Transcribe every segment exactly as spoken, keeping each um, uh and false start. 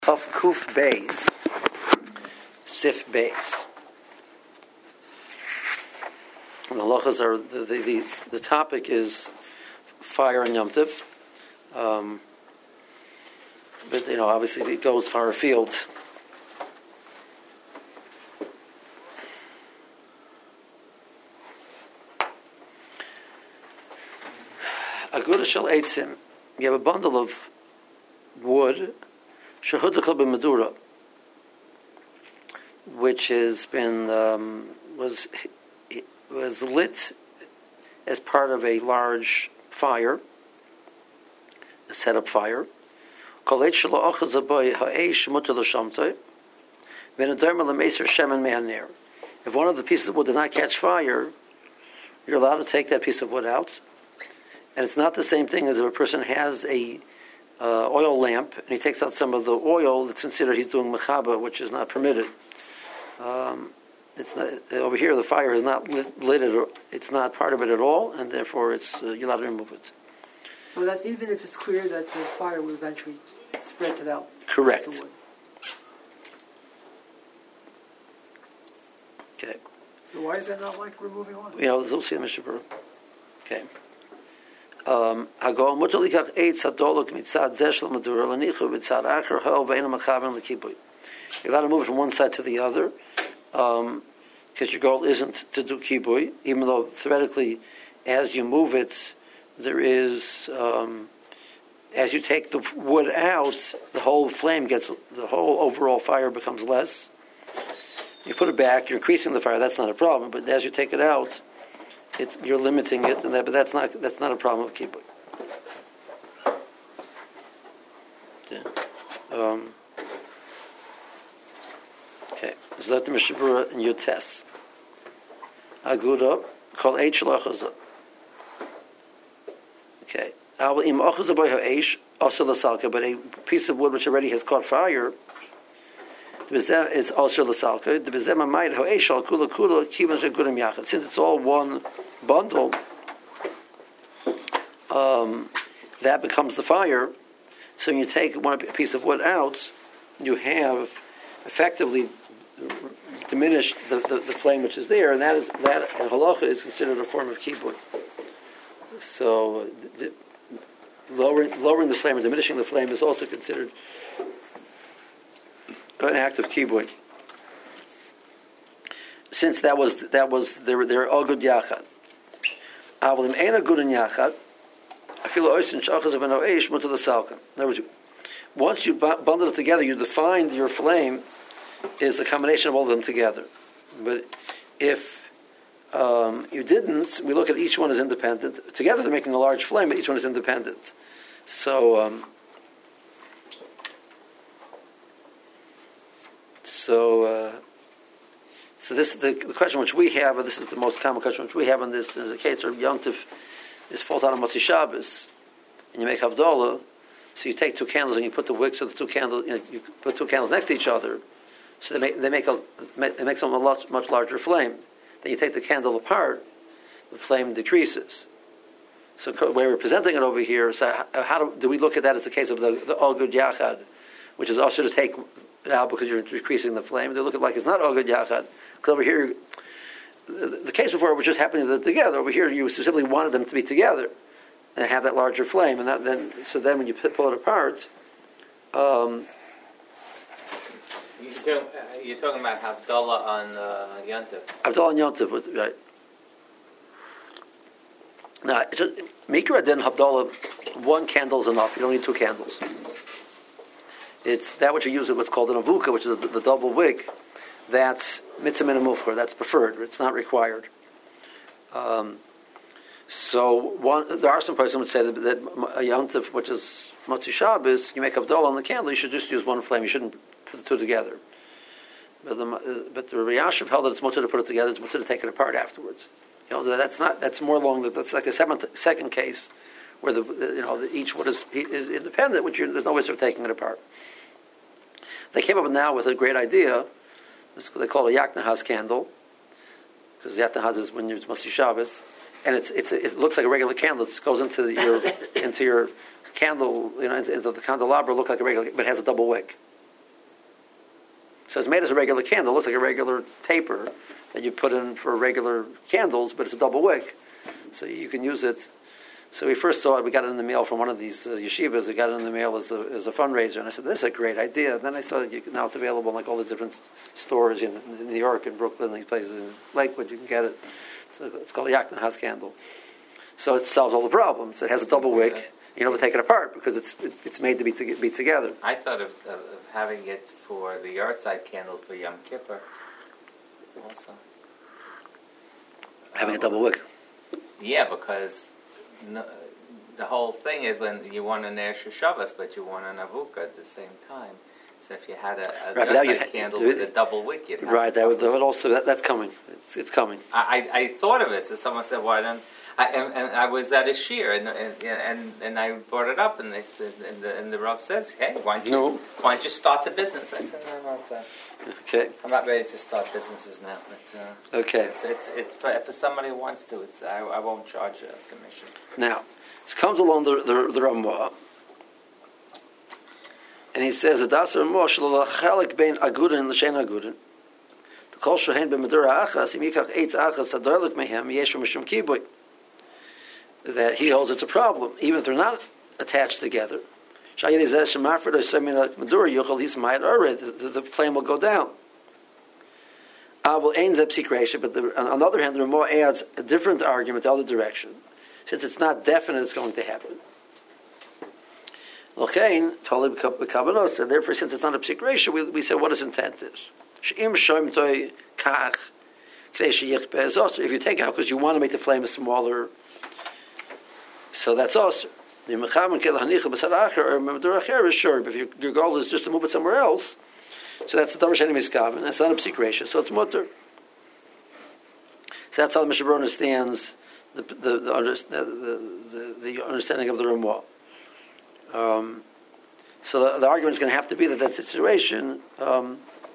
Of Kuf Beis, Sif Beis. The halachas are the, the the the topic is fire and Yom Tov, um, but you know obviously it goes far afield. Aguda shel eitzim. You have a bundle of wood. Shehudachal b'medura, which has been um, was was lit as part of a large fire, a setup fire. If one of the pieces of wood did not catch fire, you're allowed to take that piece of wood out, and it's not the same thing as if a person has a Uh, oil lamp, and he takes out some of the oil that's considered he's doing mechaba, which is not permitted. Um, it's not, over here, the fire is not lit, lit it, it's not part of it at all, and therefore it's uh, you're allowed to remove it. So that's even if it's clear that the fire will eventually spread to that. Correct. Okay. So why is that not like removing oil? You know, we'll see the Mishnah Berurah. Okay. Um, you're allowed to move it from one side to the other, um, because your goal isn't to do kibui, even though theoretically, as you move it, there is, um, as you take the wood out, the whole flame gets, the whole overall fire becomes less. You put it back, you're increasing the fire, that's not a problem, but as you take it out, It's, you're limiting it, and that, but that's not that's not a problem with kibui. Yeah. Um, okay, so that's the Mishnah Berurah in your test. Aguda called eight shalachas. Okay, im achaz boy ha'eish also lasalka, but a piece of wood which already has caught fire. It's also lasalka. The bezema might ha'eish al kula kula kivan shegudim yachad. Since it's all one bundle, um, that becomes the fire. So when you take one piece of wood out, you have effectively diminished the, the, the flame which is there, and that is that in halacha is considered a form of kibui. So the, lowering lowering the flame or diminishing the flame is also considered an act of kibui. Since that was that was they're they're all good yachad. Avalim ain't a good in yachad. I feel oisin shachas of an oish mutu the salka. In other words, once you bundle it together, you defined your flame is the combination of all of them together. But if um, you didn't, we look at each one as independent. Together they're making a large flame, but each one is independent. So. Um, so. Uh, So this the, the question which we have, and this is the most common question which we have in this in the case of Yom Tov, this falls out on Motzi Shabbos, and you make Havdalah. So you take two candles and you put the wicks of the two candles. You, know, you put two candles next to each other, so they make they make a it makes them a much much larger flame. Then you take the candle apart, the flame decreases. So the way we're presenting it over here, so how do, do we look at that as the case of the the All Good Yachad, which is also to take it out because you're decreasing the flame? They look at it like it's not All Good Yachad. Because over here, the, the case before was just happening together. Over here, you specifically wanted them to be together and have that larger flame. And that, then, so then when you pull it apart, um, you're, talking, you're talking about Havdalah on uh, Yom Tov. Havdalah on Yom Tov, right? Now, Mikra then Havdalah, one candle is enough. You don't need two candles. It's that which you use, what's called an avuka, which is the, the double wick. That's mitzvah min mufchar. That's preferred. It's not required. Um, so one, there are some persons who would say that, that a Yom Tov, which is Motzi Shabbos, you make Havdalah on the candle. You should just use one flame. You shouldn't put the two together. But the but the Riyashiv held that it's mutter to put it together. It's mutter to take it apart afterwards. You know, that's not. That's more along. That's like the seventh, second case where the, the you know the, each wood is, is independent, which you, there's no way of taking it apart. They came up now with a great idea. They call it a Yaknahaz candle, because Yaknahaz is when it's Motzi Shabbos, and it's, it's it looks like a regular candle. It goes into your into your candle, you know, into, into the candelabra, look like a regular, but it has a double wick. So it's made as a regular candle. It looks like a regular taper that you put in for regular candles, but it's a double wick. So you can use it. So we first saw it, we got it in the mail from one of these uh, yeshivas. We got it in the mail as a, as a fundraiser. And I said, this is a great idea. And then I saw it, you can, now it's available in like all the different stores in, in New York and Brooklyn, these places in Lakewood, you can get it. So it's called a Yakna House candle. So it solves all the problems. It has a double wick. You don't have to take it apart because it's it's made to be to be together. I thought of, of, of having it for the yard side candle for Yom Kippur. Also, having a double wick. Yeah, because no, the whole thing is when you want an Ner Shabbos, but you want an Avuka at the same time. So if you had a, a right, yard side ha- candle with a double wick, you'd have right. That would, that would also that, that's coming. It's, it's coming. I, I I thought of it. So someone said, "Why don't?" I, and, and I was at a shir, and, and and and I brought it up, and they said, and the, and the Rav says, "Hey, why don't you no. why don't you start the business?" I said, "No, I'm not. Uh, okay. I'm not ready to start businesses now." But uh, okay, it's it's, it's for, for somebody who wants to. It's I, I won't charge a commission. Now, this comes along the the, the Ramah, and he says, "Adas Ramah shelo lachalik bein agudin l'shein agudin." The kol shohen b'medura achas im yikach eitz achas adolik mehem yesh mishum kiboy. That he holds it's a problem, even if they're not attached together. The, the flame will go down. But the, on the other hand, the Ramah adds a different argument the other direction. Since it's not definite it's going to happen. So therefore, since it's not a psik ratio, we, we say what his intent is. If you take it out because you want to make the flame smaller, so that's also. Sure, but if your, your goal is just to move it somewhere else, so that's the Davar Sheni Miskaven. That's not a psik ratio, so it's mutter. So that's how the Mishnah Berurah understands the the the, the, the, the understanding of the Ramah. Um, so the, the argument is going to have to be that that situation. Um,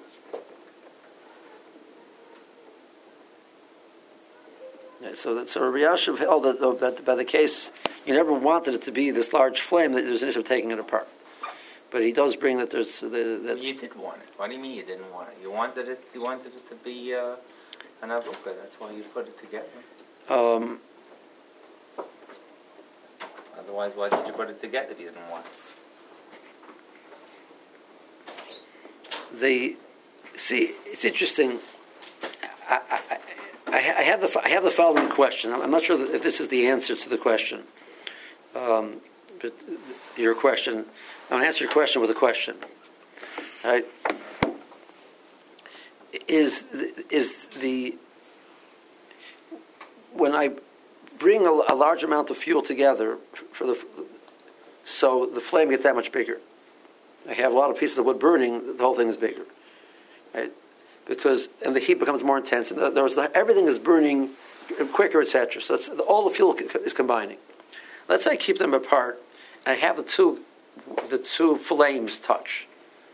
So that so Rabbi Yashiv held that, that by the case you never wanted it to be this large flame that there's an issue of taking it apart, but he does bring that there's the, that you did want it. What do you mean you didn't want it? You wanted it. You wanted it to be uh, an avuka. That's why you put it together. Um, Otherwise, why did you put it together if you didn't want it? the see it's interesting. I, I, I, I have the I have the following question. I'm not sure if this is the answer to the question, um, but your question. I'm going to answer your question with a question. All right? Is is the when I bring a, a large amount of fuel together for the so the flame gets that much bigger. I have a lot of pieces of wood burning. The whole thing is bigger, right? Because and the heat becomes more intense, and there's the, everything is burning quicker, et cetera. So it's, all the fuel is combining. Let's say I keep them apart, and I have the two, the two flames touch,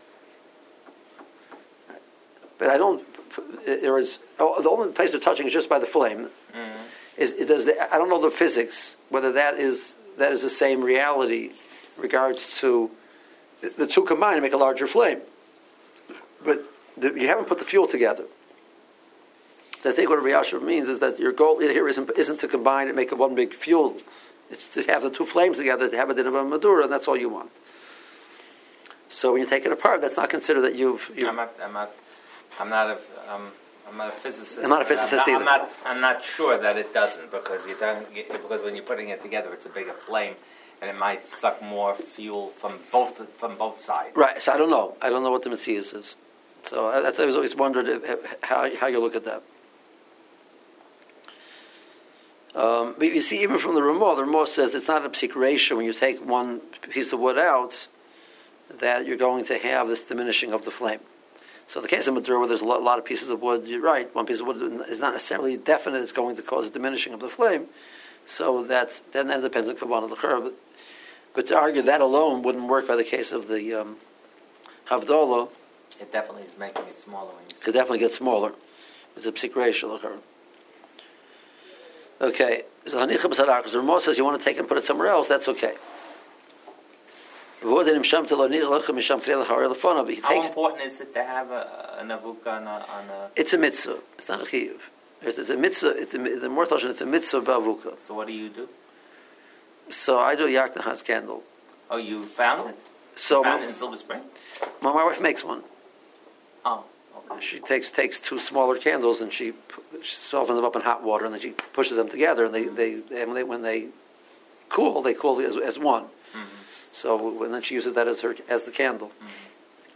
but I don't. There is oh, the only place they're touching is just by the flame. Mm-hmm. Is it does? The, I don't know the physics whether that is that is the same reality in regards to the two combine to make a larger flame, but. The, you haven't put the fuel together. So I think what Rabbi Yashiv means is that your goal here isn't, isn't to combine and make a one big fuel. It's to have the two flames together, to have a din of a madura, and that's all you want. So when you take it apart, that's not considered that you've... you've I'm not... I'm not... I'm not a... Um, I'm not a physicist. I'm not a physicist I'm not, either. I'm not, I'm not sure that it doesn't, because you're talking, because when you're putting it together, it's a bigger flame, and it might suck more fuel from both from both sides. Right. So I don't know. I don't know what the Messias is. So I, I was always wondered if, how how you look at that. Um, but you see, even from the Ramah, the Ramah says it's not a psik ratio when you take one piece of wood out that you're going to have this diminishing of the flame. So the case of Madura, where there's a lot, lot of pieces of wood, you're right, one piece of wood is not necessarily definite it's going to cause a diminishing of the flame. So that's, then that depends on Kabbalah L'chor. But, but to argue that alone wouldn't work by the case of the um, Havdalah. It definitely is making it smaller. When you it definitely gets smaller. It's a psik ratio. Okay. So Hanicha B'Sadach, the Ramah says you want to take and put it somewhere else, that's okay. How important is it to have a, an avuka on a, on a... It's a mitzvah. It's not a chiyuv. It's, it's a mitzvah. It's a, the more Toshan, it's a mitzvah b'avuka. So what do you do? So I do a Yak Nahas candle. Oh, you found it? So you found my, it in Silver Spring? My, my wife makes one. Oh, okay. She takes takes two smaller candles and she, she softens them up in hot water and then she pushes them together and they, they, and they when they cool, they cool as, as one. Mm-hmm. So and then she uses that as her as the candle. Mm-hmm.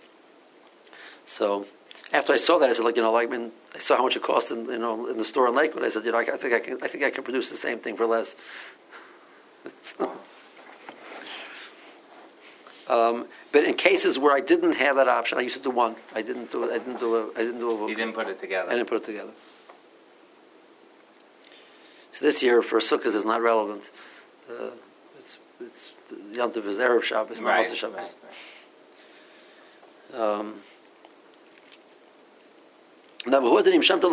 So after I saw that, I said, like you know, like when I saw how much it cost in you know in the store in Lakewood, I said, you know, I, I think I can I think I can produce the same thing for less. um, but in cases where I didn't have that option, I used to do one. I didn't do I didn't do a I didn't do a. You didn't put it together. I didn't put it together. So this year for Sukkot is not relevant. Uh, it's it's Yom Tov is Erev Shabbos, not right, Motzei Shabbos. Right, right. Um, now, if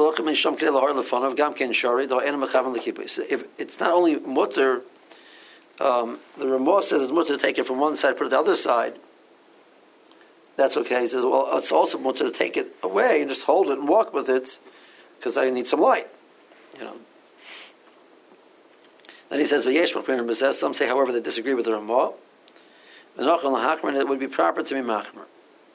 it's not only mutter, um, the Ramah says it's mutter to take it from one side, put it to the other side. That's okay. He says, well, it's also mutter to take it away and just hold it and walk with it because I need some light. You know. Then he says, some say, however, they disagree with the Ramah. And it would be proper to be machmer.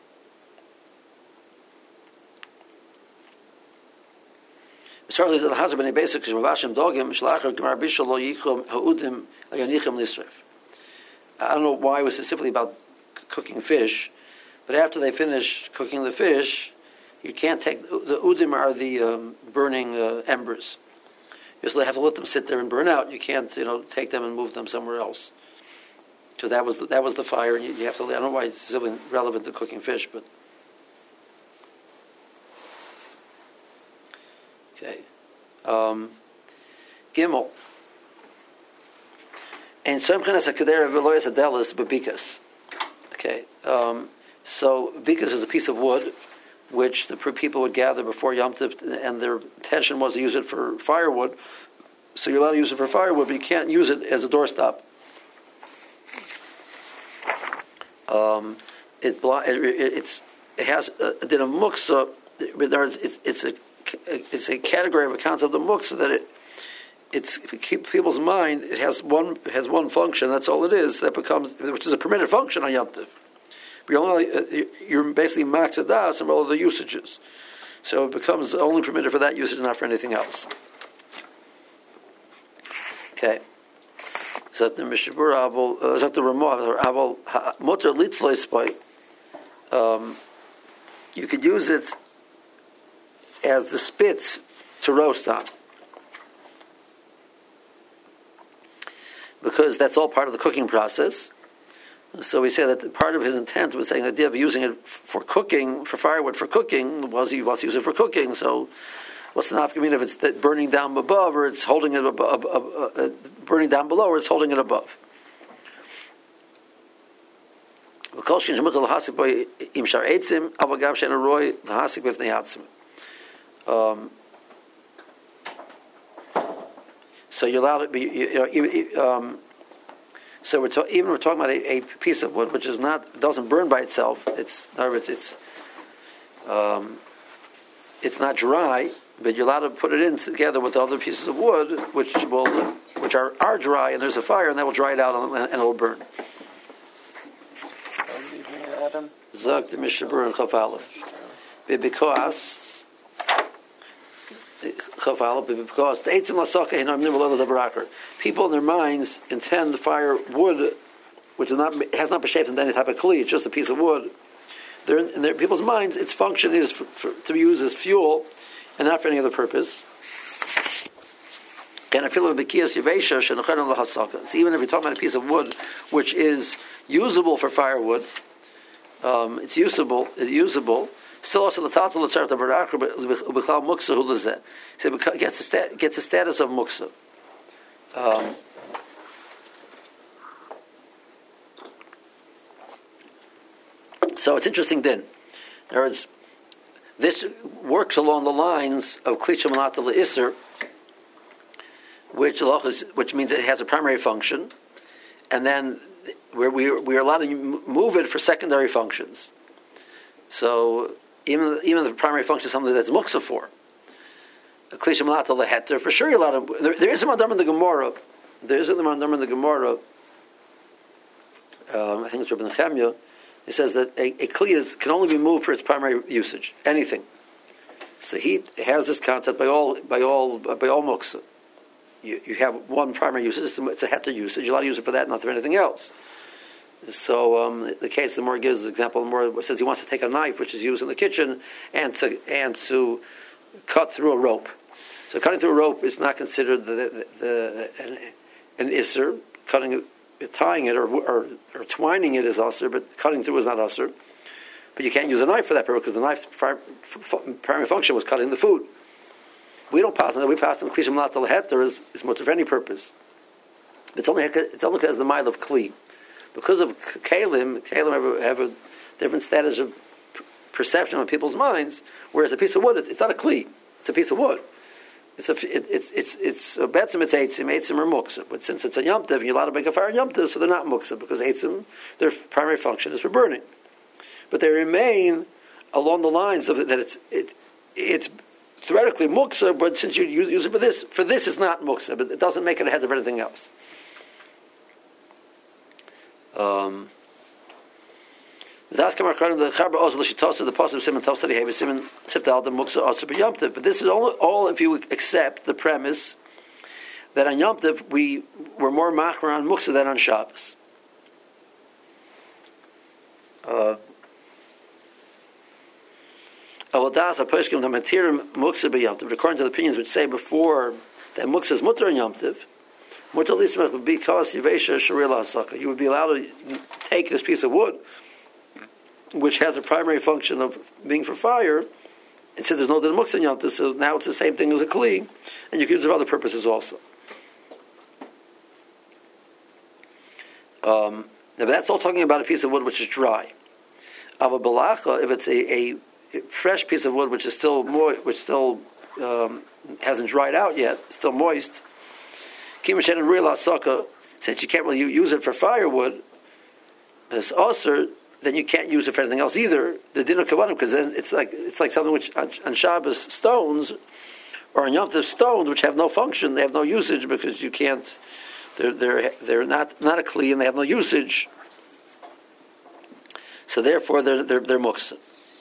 Certainly, the husband in basic is mavashim dogim shlachar gemar bishul lo yichum haudim ayanichim lisref. I don't know why it was specifically about c- cooking fish, but after they finish cooking the fish, you can't take the udim are the um, burning uh, embers. You just have to let them sit there and burn out. You can't, you know, take them and move them somewhere else because that was the, that was the fire. And you, you have to. I don't know why it's specifically relevant to cooking fish, but. Okay. Um, Gimel. And so Mchenas HaKedera V'loyas Adelis B'bikas. Okay. Um, so bikas is a piece of wood which the people would gather before Yom Tov, and their intention was to use it for firewood. So you're allowed to use it for firewood, but you can't use it as a doorstop. Um, it, it, it's, it has a, a muksa. It's, it's a it's a category of a concept of muksa that it it's keep people's mind. It has one it has one function. That's all it is. That becomes which is a permitted function on Yom Tov. You're only you're basically maxadas and all of the usages. So it becomes only permitted for that usage, not for anything else. Okay. So the Mishabur Abel, uh, the Ramah Abel Motor Litzloy Spy. Um, you could use it as the spits to roast on, because that's all part of the cooking process. So we say that part of his intent was saying the idea of using it for cooking, for firewood for cooking, was he wants to use it for cooking. So what's the nafka if it's burning down above, or it's holding it above, uh, uh, burning down below, or it's holding it above? Um, so you're allowed to be, you know, um, so we're to, even we're talking about a, a piece of wood which is not doesn't burn by itself. It's in other words, it's um, it's not dry, but you're allowed to put it in together with other pieces of wood which will which are, are dry, and there's a fire, and that will dry it out and, and it'll burn. Zog the Mishabur and Chaf Aleph. Because because people in their minds intend the fire wood, which is not has not been shaped into any type of kli. It's just a piece of wood. They're in, in their people's minds, its function is for, for, to be used as fuel and not for any other purpose. And I feel so even if you're talking about a piece of wood which is usable for firewood, um, it's usable. It's usable. Still, also the tatul l'tzarech b'rakha b'chlal muksa hu lezeh. So it gets a sta- gets a status of muksa. Um, so it's interesting. Then, in other words, this works along the lines of klitcha manata le'isser, which which means it has a primary function, and then where we we are allowed to move it for secondary functions. So even even the primary function is something that's muksa for. A klisha malata leheter, for sure you're allowed to. There, there is a mandam in the Gemara. There is a mandam in the Gemara. Um, I think it's Rabbi Nechemia. It says that a, a kli can only be moved for its primary usage. Anything. So he has this concept by all by all by all muksa. You, you have one primary usage. It's a, it's a heter usage. You're allowed to use it for that, not for anything else. So um, the case the Mor gives the example. The Mor says he wants to take a knife, which is used in the kitchen, and to and to cut through a rope. So cutting through a rope is not considered the, the, the an, an isser. Cutting it, tying it, or, or or twining it is usser, but cutting through is not usser. But you can't use a knife for that purpose because the knife's primary function was cutting the food. We don't pass on that. We pass on the klishim lat al-heter is is mutter for any purpose. It's only it's only because the mile of kli. Because of kalim, kalim have a, have a different status of perception on people's minds. Whereas a piece of wood, it's not a kli; it's a piece of wood. It's a it, it's it's it's a betzim. It's eitzim, eitzim or muksa. But since it's a yomtiv, you're allowed to make a fire yomtiv, so they're not muksa because eitzim, their primary function is for burning. But they remain along the lines of it, that it's it it's theoretically muksa, but since you use, use it for this, for this it's not muksa, but it doesn't make it ahead of anything else. Um, but this is all, all if you accept the premise that on Yom Tov we were more machmer on muksa than on Shabbos. Uh, According to the opinions which say before that muksa is mutter on Yom Tov, because you would be allowed to take this piece of wood, which has a primary function of being for fire, and since there's no din muksa on Yom Tov, so now it's the same thing as a kli, and you can use it for other purposes also. Um, now that's all talking about a piece of wood which is dry. Ava balacha, if it's a, a fresh piece of wood which is still mo- which still um, hasn't dried out yet, still moist. Kimashen and real asaka, since you can't really use it for firewood, as also, then you can't use it for anything else either. The din of kavanim, because then it's like it's like something which on, on Shabbos stones or on Yom Tov stones which have no function, they have no usage because you can't. They're they're they're not not a kli and they have no usage. So therefore, they're they're they're muksa.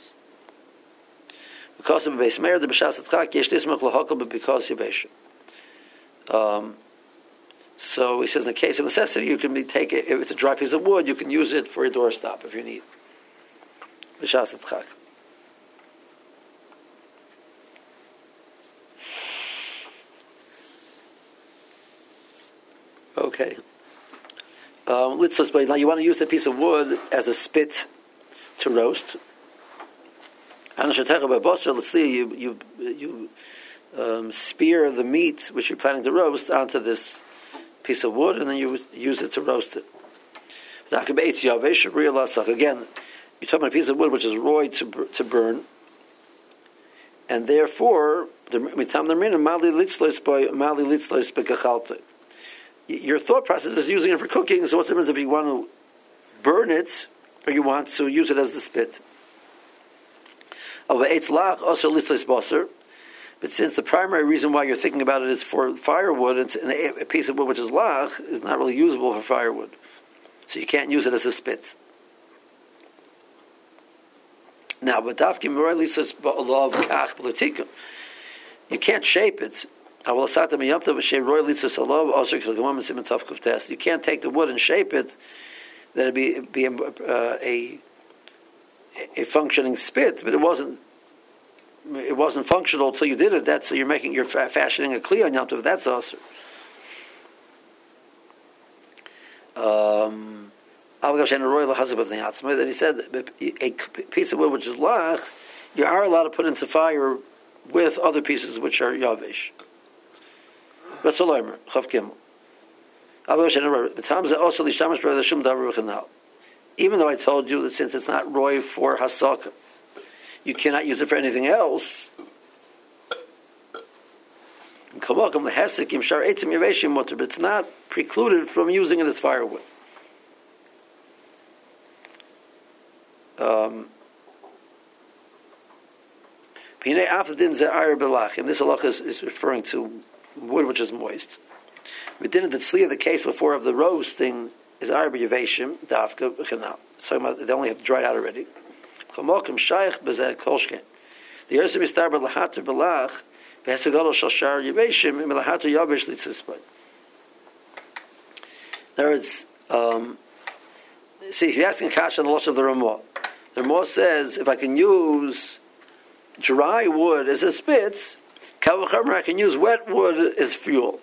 Because of base meir, the b'shas atchak yesh lismach lahakol, but because yibesha. Um. So he says, in the case of necessity, you can be, take it, if it's a dry piece of wood, you can use it for a doorstop if you need. B'shas atchak. Okay. Um, let's just, now you want to use the piece of wood as a spit to roast. Let's see, you you you um, spear the meat which you're planning to roast onto this piece of wood, and then you use it to roast it. Again, you're talking about a piece of wood which is roid to to burn, and therefore your thought process is using it for cooking. So what's the difference if you want to burn it or you want to use it as the spit? But since the primary reason why you're thinking about it is for firewood, it's a piece of wood which is lach is not really usable for firewood, so you can't use it as a spit. Now, but you can't shape it. You can't take the wood and shape it. That'd be be uh, a a functioning spit, but it wasn't. It wasn't functional until you did it. That's so you're making you're fa- fashioning a kli on Yom Tov. That's also. Um, then he said a piece of wood which is lach, you are allowed to put into fire with other pieces which are yavish. Even though I told you that since it's not roy for hasaka, you cannot use it for anything else. But it's not precluded from using it as firewood. Um, and this halacha is, is referring to wood which is moist. We didn't the case before of the roasting is Arba Yaveshim, Dafka, Chanal. It's talking about they only have dried out already. The Yersim is Starba Lahater Balach, Vesagodo Shashar Yaveshim, and Lahater Yavish Litzispad. In other words, um, see, he's asking Kash on the loss of the Ramah. The Ramah says, if I can use dry wood as a spitz, I can use wet wood as fuel.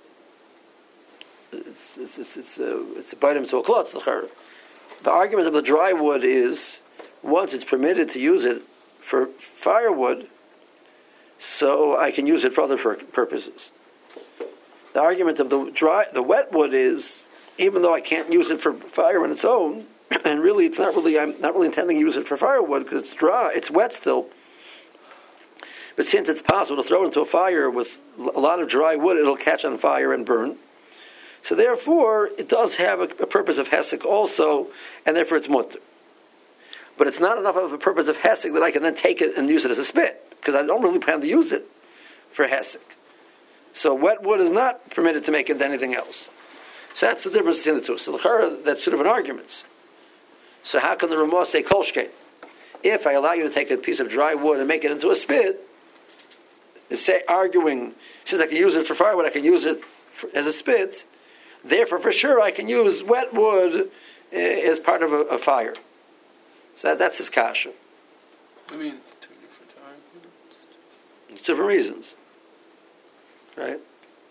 It's it's it's it's a, it's a bite him to a cloth. The argument of the dry wood is once it's permitted to use it for firewood, so I can use it for other purposes. The argument of the dry the wet wood is even though I can't use it for fire on its own, and really it's not really I'm not really intending to use it for firewood because it's dry, it's wet still. But since it's possible to throw it into a fire with a lot of dry wood, it'll catch on fire and burn. So therefore, it does have a, a purpose of hesek also, and therefore it's mutter. But it's not enough of a purpose of hesek that I can then take it and use it as a spit, because I don't really plan to use it for hesek. So wet wood is not permitted to make into anything else. So that's the difference between the two. So l'chara, that's sort of an argument. So how can the Ramah say kolshkein? If I allow you to take a piece of dry wood and make it into a spit, it's say arguing, since I can use it for firewood, I can use it for, as a spit. Therefore, for sure, I can use wet wood uh, as part of a, a fire. So that, that's his kasha. I mean, two different arguments. It's different reasons, right?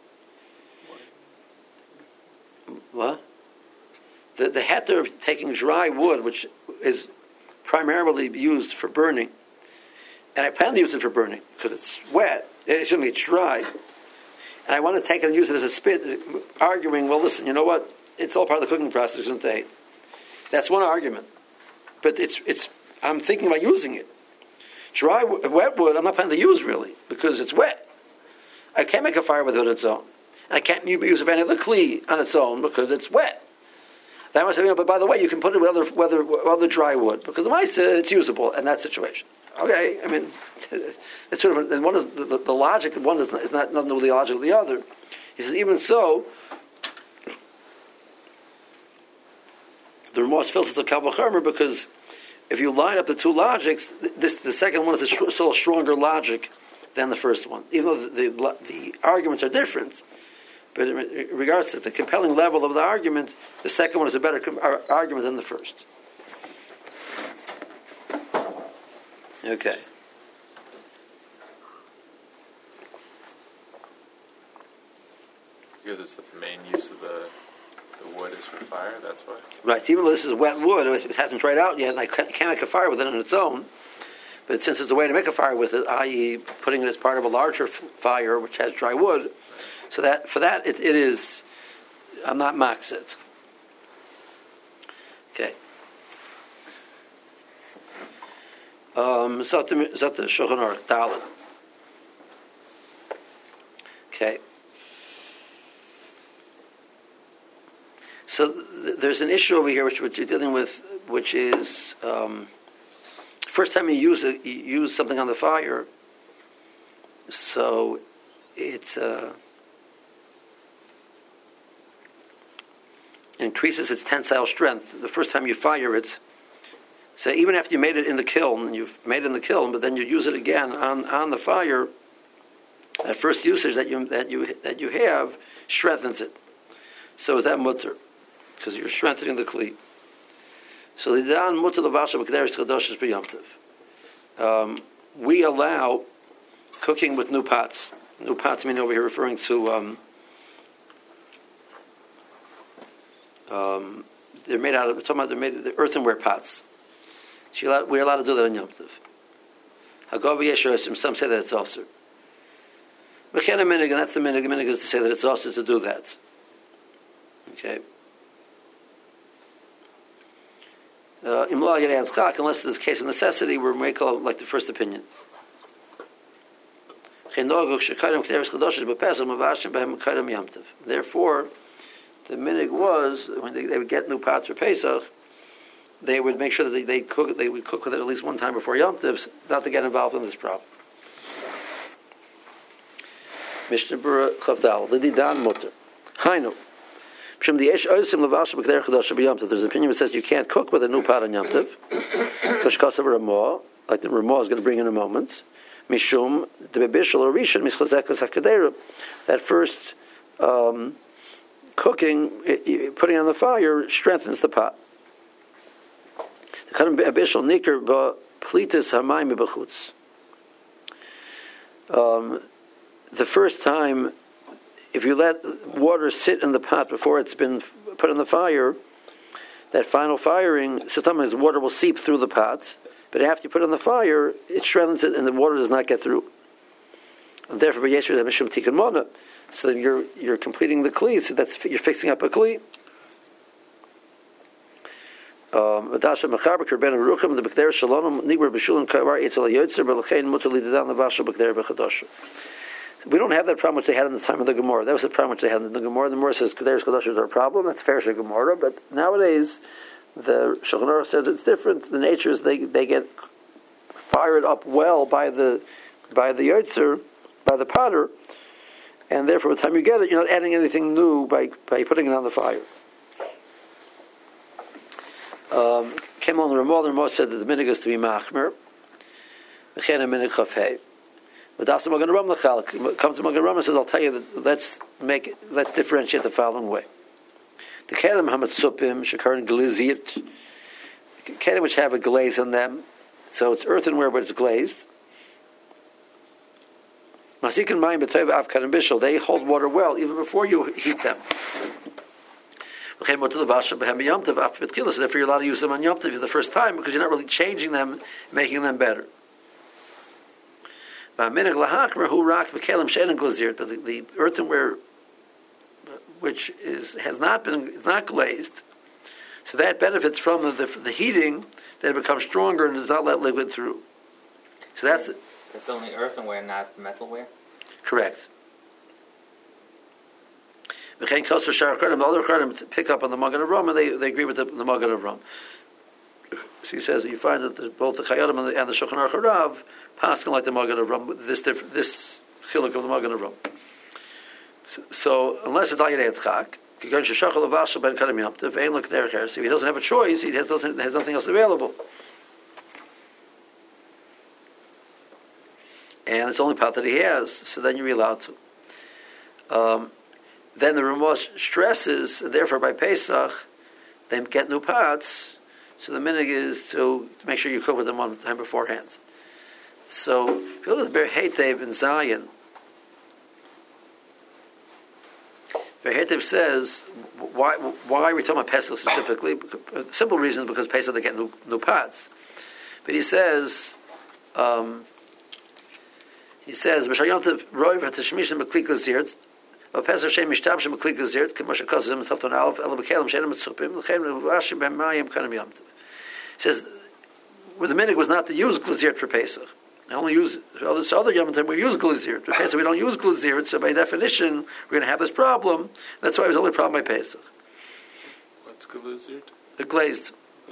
What? The the heter of taking dry wood, which is primarily used for burning, and I plan to use it for burning because it's wet. It shouldn't be dry. And I want to take it and use it as a spit, arguing, well, listen, you know what? It's all part of the cooking process, isn't it? That's one argument. But it's it's. I'm thinking about using it. Dry, wet wood, I'm not planning to use, really, because it's wet. I can't make a fire with it on its own. And I can't use any other kli on its own because it's wet. Then I say, you know, but by the way, you can put it with other, with other, with other dry wood, because the mice, it's usable in that situation. Okay, I mean, it's sort of, and one is the, the, the logic of one is not, is not nothing to do with the logic of the other. He says, even so, the remorse fills the Kavah Chomer because if you line up the two logics, this the second one is a, still a stronger logic than the first one, even though the, the, the arguments are different. But in regards to the compelling level of the argument, the second one is a better com- argument than the first. Okay. Because it's the main use of the the wood is for fire, that's why? Right, even though this is wet wood, it hasn't dried out yet, and I can't make a fire with it on its own. But since it's a way to make a fire with it, that is putting it as part of a larger f- fire, which has dry wood, so that for that it, it is, I'm not maxed. Okay. Um, Zot the Shulchan Aruch Dalet. Okay. So th- there's an issue over here which, which you're dealing with, which is um, first time you use it, you use something on the fire, so it uh, increases its tensile strength. The first time you fire it, so even after you made it in the kiln, you've made it in the kiln, but then you use it again on, on the fire, that first usage that you that you that you have strengthens it. So is that mutter? Because you're strengthening the kli. So the dan mutter levasha b'kederis chadoshes b'yomtiv. Um We allow cooking with new pots. New pots meaning over here referring to um, um, they're made out of. We're talking about they're made the earthenware pots. We're allowed to do that on Yom Tov. Hagav Yeshua, some say that it's also. Mechena minig, and that's the minig. The minig is to say that it's also to do that. Okay. Imla Yedei Adchak, unless there's a case of necessity, we're may call like the first opinion. Therefore, the minig was when they, they would get new pots for Pesach. they would make sure that they, they cook. They would cook with it at least one time before Yom Tov, not to get involved in this problem. Mishnah Berurah Chavdal Lididan Mutter Hainu. There's an opinion that says you can't cook with a new pot on Yom Tov. Like the Ramah is going to bring in a moment. Mishum the bebishul or rishon mischazekas hakadera. That first um, cooking, it, it, putting on the fire, strengthens the pot. The kind of bebishul nikar ba plitas hamayim bechutz. Um, the first time, if you let water sit in the pot before it's been put on the fire, that final firing, sometimes water will seep through the pot, but after you put it on the fire, it strengthens it and the water does not get through. And therefore, so you're you're completing the kli, so that's you're fixing up a kli. Um, we don't have that problem which they had in the time of the Gemara. That was the problem which they had in the Gemara. The Gemara says Kederes Kadashos are a problem. That's fair to Gemara, but nowadays the Shulchan Aruch says it's different. The nature is they they get fired up well by the by the Yotzer, by the potter, and therefore by the time you get it, you're not adding anything new by by putting it on the fire. Um, came on the Ramah. The Ramah said that the minig is to be machmer. V'chen a minig chafei. But that's the Magen Ram Lachal. Comes to Magen Ram and says, "I'll tell you that let's make it, let's differentiate the following way: the kelim hamatzupim shekarin glazit, kelim which have a glaze on them, so it's earthenware but it's glazed. Masikin mayim b'toiv avkad and bishul, they hold water well even before you heat them. So therefore you're allowed to use them on Yom Tov for the first time because you're not really changing them, making them better. But the, the earthenware, which is has not been is not glazed, so that benefits from the, the, the heating. That it becomes stronger and does not let liquid through. So that's it's only earthenware, not metalware. Correct. The other Charim pick up on the Magen Avraham, and they, they agree with the, the Magen Avraham. So he says that you find that the, both the Chayadim and the, and the Shulchan Aruch Harav passing like the Magen Avraham, this different, this chiluk of the Magen Avraham. So, so unless it's Ayed Chak, if he doesn't have a choice, he has, doesn't, has nothing else available. And it's the only pot that he has, so then you're allowed to. Um, then the Ramah stresses, therefore by Pesach, they get new pots, so the minig is to make sure you cook with them one time beforehand. So, if you look at the Ber Heitev in Zion, Ber Heitev says, why, why are we talking about Pesach specifically? The simple reason is because Pesach they get new, new pots. But he says, um, he says, B'shal Yom Tov roiv ha'tashmish m'klik l'zirt, Pesach Shem Mishtab Shem M'klik l'zirt, k'moshe kozim m'tzav ton alef, ela b'kelim she'enem mitzupim, l'chein l'vashi b'mayim kanem Yom Tov. He says, where the minig was not to use glazir for Pesach. I only use other so other Yom Tov we use glazir. For Pesach we don't use glazir, so by definition we're going to have this problem. That's why it was the only problem by Pesach. What's glazir? The glazed.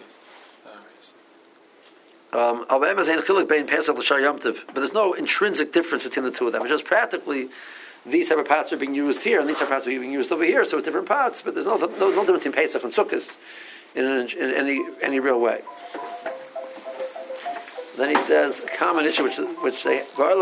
Oh, Um, but there's no intrinsic difference between the two of them. It's just practically these type of pots are being used here, and these type of pots are being used over here. So it's different pots, but there's no no, no difference between Pesach and Sukkot in, in, in any any real way. Then he says a common issue which which they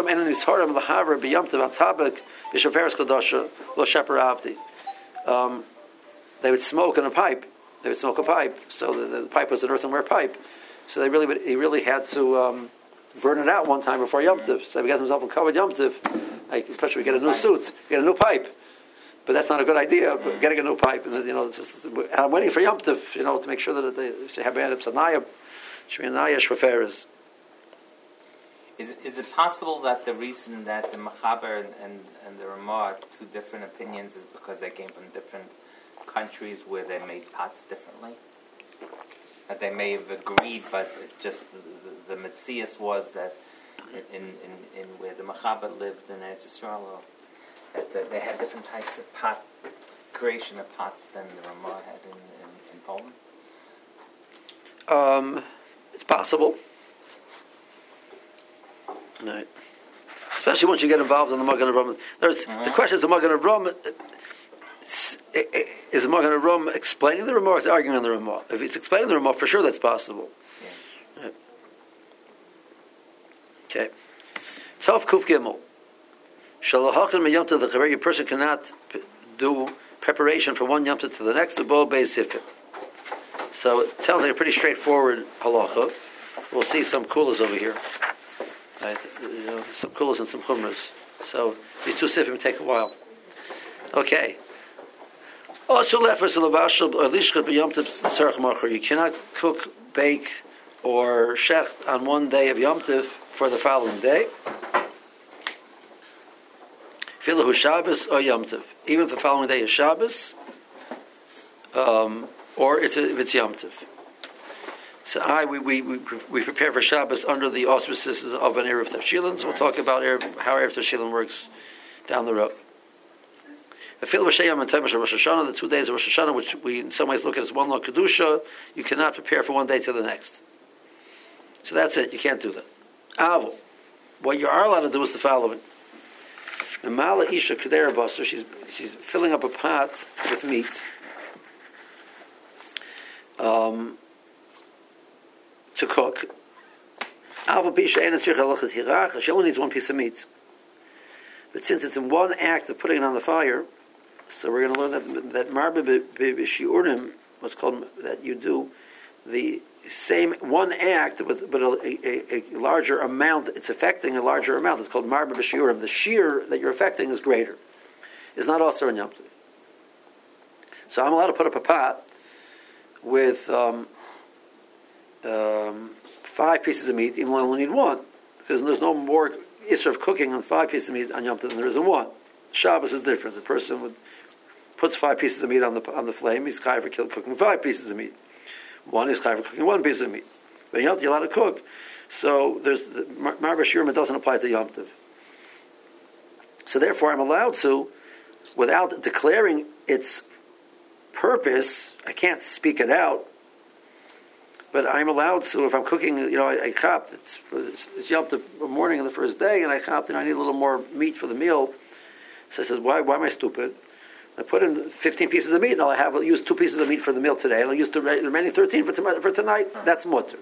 um, they would smoke in a pipe. They would smoke a pipe, so the, the pipe was an earthenware pipe. So they really he really had to um, burn it out one time before Yom Tov. So he got himself in covered Yom Tov. Like, especially we get a new suit, get a new pipe. But that's not a good idea. But getting a new pipe, and you know, just, I'm waiting for Yom Tov, you know, to make sure that they have bad sanaya, shminaya shvaferes. Is it, is it possible that the reason that the Mechaber and, and, and the Ramah are two different opinions is because they came from different countries where they made pots differently? That they may have agreed, but it just the, the, the Metzias was that in, in, in where the Mechaber lived in Eretz Yisrael, that, that they had different types of pot creation of pots than the Ramah had in, in, in Poland. Um, it's possible. Right. Especially once you get involved in the Magen Avraham. There's mm-hmm. the question: is the Magen Avraham is the Magen Avraham explaining the Ramah or is arguing on the Ramah? If it's explaining the Ramah, for sure that's possible. Yeah. Right. Okay. Tov Kuf Gimel. Shalachachin meyamtiv. The Chaveri person cannot do preparation from one yamtiv to the next. To bo beis sifit. So it sounds like a pretty straightforward halacha. We'll see some kulas over here. Right, you know, some kulas and some chumras. So these two sifim take a while. Okay. You cannot cook, bake, or shecht on one day of Yom Tiv for the following day. Filahu Shabbos or Yom Tiv. Even if the following day is Shabbos, um, or it's a, if it's Yom Tiv. So I we, we we we prepare for Shabbos under the auspices of an Erev Tavshilin. So we'll talk about Erev, how Erev Tavshilin works down the road. The Rosh Hashanah, the two days of Rosh Hashanah, which we in some ways look at as one long kedusha, you cannot prepare for one day to the next. So that's it. You can't do that. Avol, what you are allowed to do is the following: Mala Isha Kedera Basar. She's she's filling up a pot with meat. Um. To cook. She only needs one piece of meat. But since it's in one act of putting it on the fire, so we're going to learn that that marba b'shiurim, what's called that you do the same one act with but a, a, a larger amount. It's affecting a larger amount. It's called marba b'shiurim. The shear that you're affecting is greater. It's not also in Yom Tov. So I'm allowed to put up a pot with. Um, Um, five pieces of meat, even though I only need one, because there's no more issue of cooking on five pieces of meat on Yom Tov than there is on one. Shabbos is different. The person would puts five pieces of meat on the on the flame. He's chayav for cooking five pieces of meat. One is chayav for cooking one piece of meat. But Yom Tov you're allowed to cook. So there's the Mar B'Shirma doesn't apply to Yom Tov. So therefore, I'm allowed to, without declaring its purpose, I can't speak it out. But I'm allowed to, if I'm cooking, you know, I, I chopped, it's, it's, it's Yom Tov morning of the first day, and I chopped, and I need a little more meat for the meal. So I says, why, why am I stupid? I put in fifteen pieces of meat, and I'll have, I'll use two pieces of meat for the meal today, and I'll use the remaining thirteen for, tom- for tonight. That's mutter.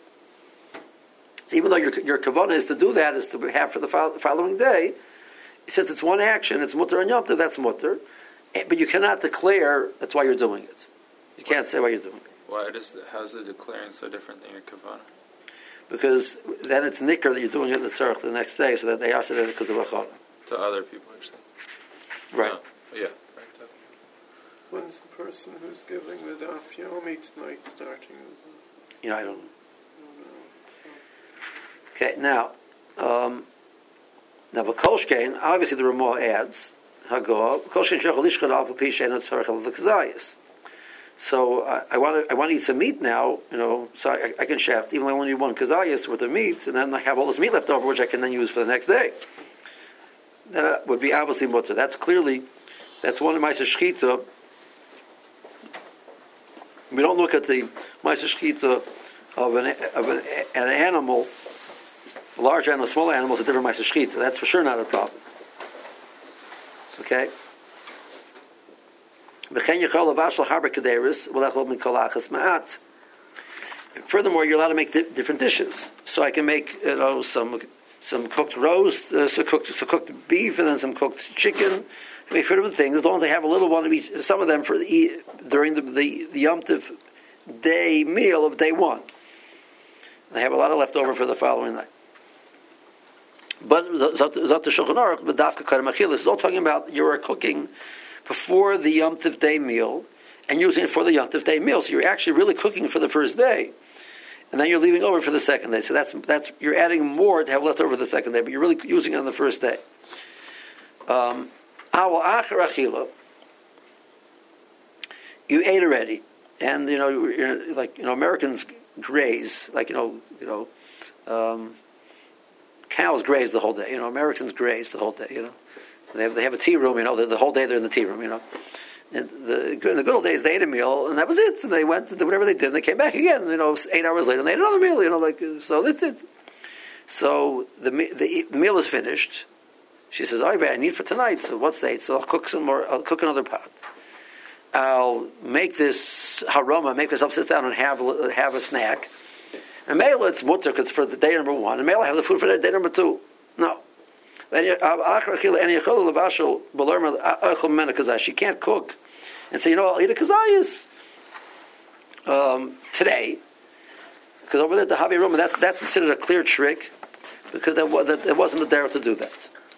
So even though your, your kavanah is to do that, is to have for the fo- following day, since it's one action, it's mutter and Yom Tov, that's mutter. But you cannot declare that's why you're doing it. You can't say why you're doing it. Why does the, how's the declaring so different than your kavanah? Because then it's nicker that you're doing it in the tzarech the next day, so that they ask it because of achana. To other people, you're saying. Right. No. Yeah. When's the person who's giving the daf yomi tonight starting? You know, I don't know. Okay, now, um, now B'kolshkein, obviously the Ramah adds Hagoah. B'kolshkein shechol lishchad al pi she'ena tzarech el v'kazayis. So uh, I want to I want to eat some meat now, you know, so I, I can chef, even though I only need one kazayas worth of meat, and then I have all this meat left over, which I can then use for the next day. That would be obviously mutter. That's clearly, that's one of my shechita. We don't look at the ma'aser shechita of an of an, an animal, a large animal, small animal, is a different ma'aser shechita. That's for sure not a problem. Okay. Furthermore, you're allowed to make di- different dishes. So I can make, you know, some some cooked roast, uh, some cooked some cooked beef, and then some cooked chicken. I make different things as long as I have a little one of each. Some of them for the, during the the, the Yom Tov day meal of day one. And I have a lot of leftover for the following night. But Zot Shulchan Aruch, the Dafka Kadam Achilas is all talking about you're cooking before the Yom Tov day meal, and using it for the Yom Tov day meal. So you're actually really cooking for the first day, and then you're leaving over for the second day. So that's that's you're adding more to have left over the second day, but you're really using it on the first day. Um, you ate already, and you know, you're, like you know, Americans graze, like you know, you know, um, cows graze the whole day. You know, Americans graze the whole day. You know. They have, they have a tea room, you know, the, the whole day they're in the tea room, you know. in the, in the good old days, they ate a meal, and that was it. And they went to do whatever they did, and they came back again. You know, eight hours later, and they ate another meal. You know, like so. That's it. So the the, the meal is finished. She says, "Oh, I need for tonight. So what's the eight? So I'll cook some more. I'll cook another pot. I'll make this haroma. Make myself sit down and have have a snack. And Mela, it's mutter because for the day number one. And Mela, have the food for the day number two. No." She can't cook and say, you know, I'll eat a kazayas um, today, because over there at the Havi room, that's that's considered a clear trick, because there, was, there wasn't a dare to do that.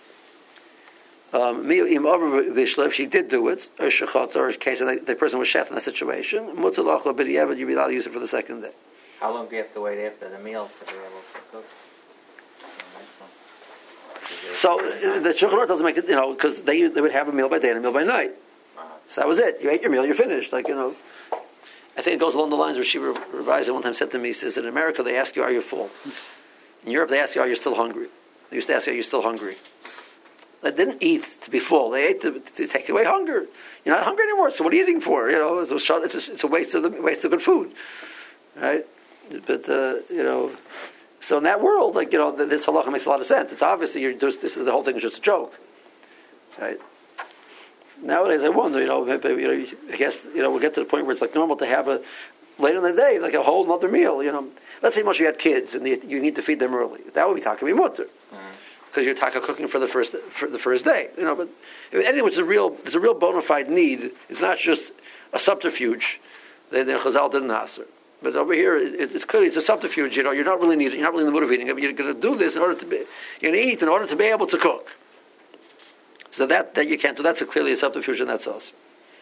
Um, if she did do it, or shechot, or in case the, the person was chef in that situation, mutalach but you'd be allowed to use it for the second day. How long do you have to wait after the meal to be able to cook? So the Shulchan Aruch doesn't make it, you know, because they they would have a meal by day and a meal by night. So that was it. You ate your meal, you're finished. Like, you know, I think it goes along the lines where she revised it one time said to me, he says, in America they ask you, are you full? In Europe they ask you, are you still hungry? They used to ask you, are you still hungry? They didn't eat to be full. They ate to, to take away hunger. You're not hungry anymore, so what are you eating for? You know, it's a, it's a, it's a waste of the waste of good food, right? But uh, you know. So in that world, like, you know, this halacha makes a lot of sense. It's obviously you're just, this is the whole thing is just a joke, right? Nowadays, I wonder, you know, maybe, you know, I guess, you know, we'll get to the point where it's like normal to have a later in the day, like a whole other meal. You know, let's say much you had kids and you, you need to feed them early. That would be taka mutter, because you're taka cooking for the first for the first day. You know, but anything which is a real, it's a real bona fide need. It's not just a subterfuge. The Chazal didn't answer. But over here, it, it's clearly it's a subterfuge. You know, you're not really needed. You're not really in the mood of eating. You're going to do this in order to be. You're going to eat in order to be able to cook. So that, that you can't do. That's a, clearly a subterfuge, and that's us.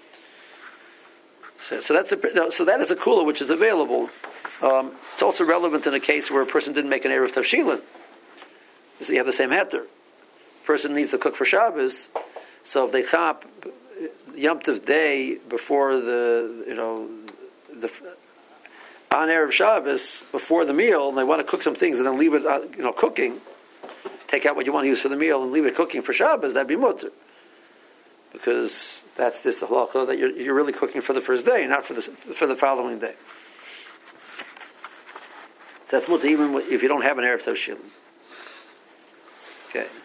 So, so that's a, so that is a kula which is available. Um, it's also relevant in a case where a person didn't make an erev tavshilin. So you have the same heter. Person needs to cook for Shabbos. So if they chop Yom Tov day before the you know the. on Erev Shabbos, before the meal, and they want to cook some things and then leave it, uh, you know, cooking, take out what you want to use for the meal and leave it cooking for Shabbos, that'd be mutter. Because that's this halacha that you're, you're really cooking for the first day, not for the, for the following day. So that's mutter even if you don't have an Erev Tavshilin. Okay.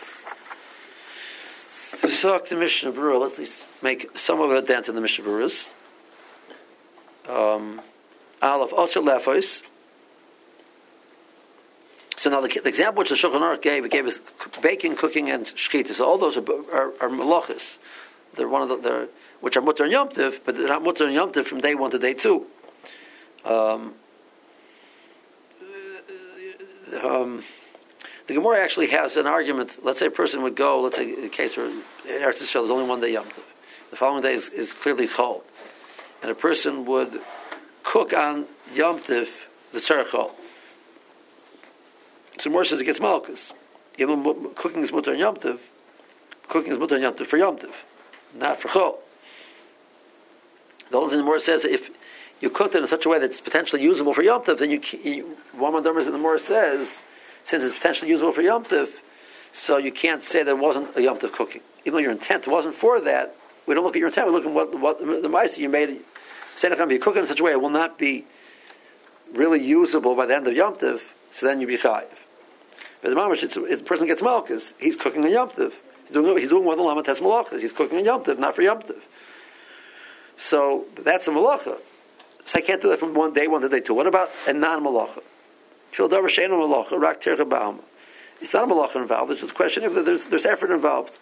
Pesach the Mishnah Berurah, let's at least make some of a dent in the Mishnah Berurahs. Um... Aleph Osher Lefos. So now the, the example which the Shulchan Aruch gave, it gave us baking, cooking, and shechita. So all those are are, are malachas. They're one of the they're, which are mutter and yom tiv, but they're not mutter and yom tiv from day one to day two. Um, um, the Gemara actually has an argument. Let's say a person would go. Let's say in the case where in Eretz Yisrael there's only one day yom tiv. The following day is, is clearly chol, and a person would cook on Yom Tiv the tzarechol. So more says it gets malchus. Even cooking is mutter on Yom Tiv, cooking is mutter on Yom Tiv for Yom Tiv, not for chol. The only thing the Gemara says, if you cooked it in such a way that it's potentially usable for Yom Tiv, then you, you one of the in the Gemara says, since it's potentially usable for Yom Tiv, so you can't say that it wasn't a Yom Tiv cooking. Even though your intent wasn't for that, we don't look at your intent, we look at what, what the ma'aseh you made. You cook it in such a way it will not be really usable by the end of Yom Tov, so then you be chayiv. But the mamash, it's, it's, the person gets malchus, he's cooking on Yom Tov. He's doing, he's doing one of the lama tes malachas. He's cooking on Yom Tov, not for Yom Tov. So that's a malacha. So I can't do that from one day, one to day two. What about a non-malacha? Shel davar she'eino malacha, rak tircha ba'alma. It's not a malacha involved. It's just a question if there's, there's effort involved.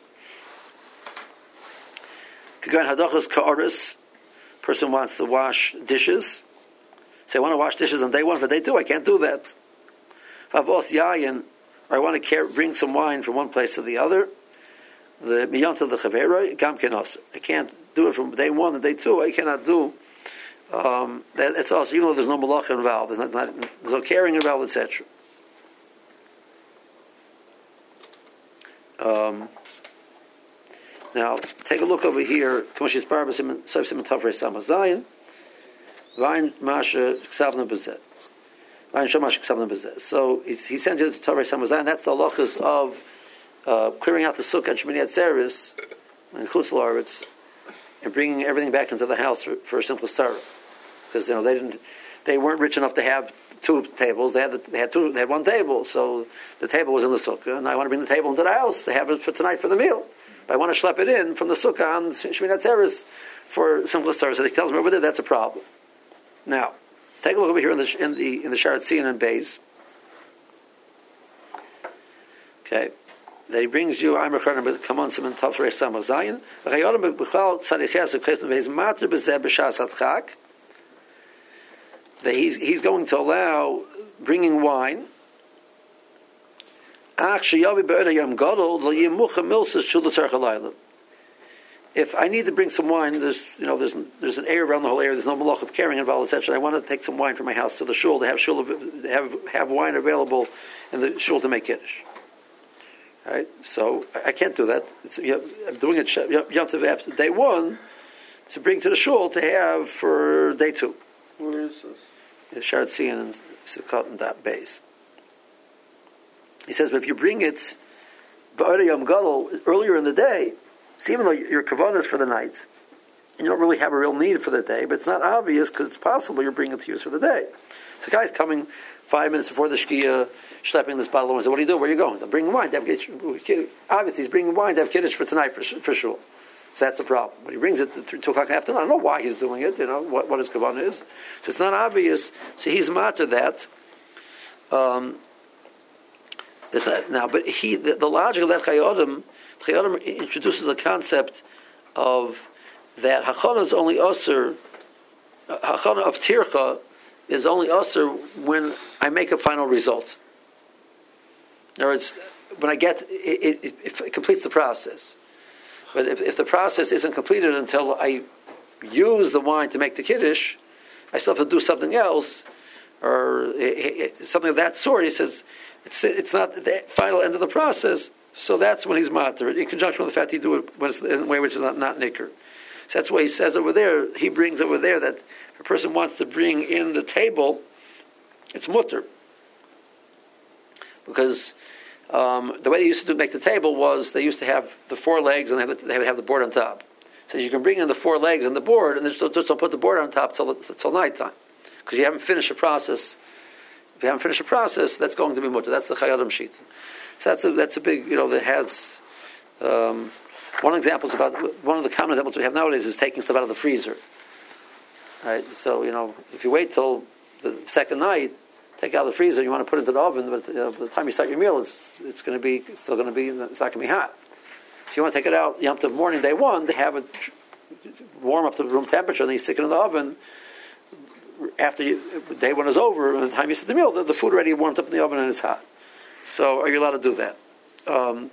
Kagan hadachas ka'aris. Person wants to wash dishes. Say, I want to wash dishes on day one for day two. I can't do that. Favos yayin, or I want to bring some wine from one place to the other. The miyant of the chaveroi gam kenos. I can't do it from day one to day two. I cannot do. Um, that, it's also even though there's no malacha involved, there's, not, not, there's no caring involved, et cetera. Um, Now, take a look over here. Kamashis Barba Simon Simon Tavrei Samazayin. Vain Masha Ksavna Bezet. Vain Shamash Ksavna Bezet. So he sends you to Tavrei Samazayin. That's the halachas of uh, clearing out the sukkah and Shmini Atzeres and Chutz La'aretz and bringing everything back into the house for, for a simple Torah, because you know they didn't, they weren't rich enough to have two tables. They had the, they had two, they had one table, so the table was in the sukkah, and I want to bring the table into the house to have it for tonight for the meal. But I want to schlep it in from the sukkah on Shemini Atzeres for simple Torah. So he tells me over there that's a problem. Now, take a look over here in the in the in the Sharat Tzion and Beis. Okay. That he brings you, I'm recording, but come on, some in Tav Reis Samach Zayin. Chayodim b'chal tzariches v'kleitim v'heiz mater b'zeh b'shas hatchak. That he's he's going to allow bringing wine. Ach sheyavi be'er yom gadol lo yimucha milsas shul tzarich halayla. If I need to bring some wine, there's you know there's there's an air around the whole area. There's no malach of carrying involved, et cetera. I want to take some wine from my house to the shul to have shul have have wine available in the shul to make kiddush. Right, so I can't do that. It's, you know, I'm doing it Yom Tov after day one to bring to the shul to have for day two. Where is this? In Sharat Tzion and Sukkot and that base. He says, but if you bring it Ba'ar Yom Gadol earlier in the day, so even though your kavanah is for the night, and you don't really have a real need for the day, but it's not obvious because it's possible you're bringing it to use for the day. So the guy's coming five minutes before the Shkia, schlepping this bottle of wine. So what do you do? Where are you going? I'm bringing wine. To have kiddush. Obviously, he's bringing wine to have kiddush for tonight, for, for sure. So that's the problem. But he brings it to two o'clock in the afternoon. I don't know why he's doing it, you know, what, what his kavanah is. So it's not obvious. So he's matter that. Um, it's not, now, but he, the, the logic of that Chayodim, Chayodim introduces a concept of that Hachana is only usher, Hachana of Tircha is only usher when I make a final result. In other words, when I get, it, it, it, it completes the process. But if, if the process isn't completed until I use the wine to make the kiddush, I still have to do something else, or it, it, something of that sort. He says, it's, it's not the final end of the process, so that's when he's matir, in conjunction with the fact he do it when it's in a way which is not, not nicker. So that's why he says over there, he brings over there that if a person wants to bring in the table, it's mutter. Because um, the way they used to do, make the table was they used to have the four legs and they, have the, they would have the board on top. So you can bring in the four legs and the board and just, just don't put the board on top till, till nighttime. Because you haven't finished the process. If you haven't finished the process, that's going to be mutter. That's the Chayodim sheet. So that's a, that's a big, you know, that has... Um, one example is about, one of the common examples we have nowadays is taking stuff out of the freezer. Right? So, you know, if you wait till the second night, take out of the freezer, you want to put it into the oven, but you know, by the time you start your meal, it's, it's going to be, it's still going to be, it's not going to be hot. So you want to take it out Yom Tov morning, day one, to have it warm up to room temperature, and then you stick it in the oven. After you, day one is over, and the time you start the meal, the, the food already warmed up in the oven and it's hot. So are you allowed to do that? Um,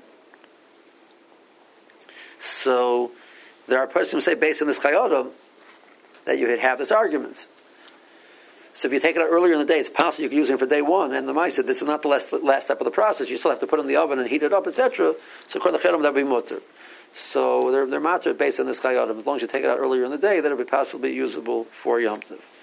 so there are persons who say, based on this Chayodim, that you would have this argument. So if you take it out earlier in the day, it's possible you can use it for day one. And the Mai said, this is not the last, last step of the process. You still have to put it in the oven and heat it up, et cetera. So according to Chayodim, that would be mutter. So they're, they're matter based on this Chayodim. As long as you take it out earlier in the day, then it would be possibly usable for Yom Tov.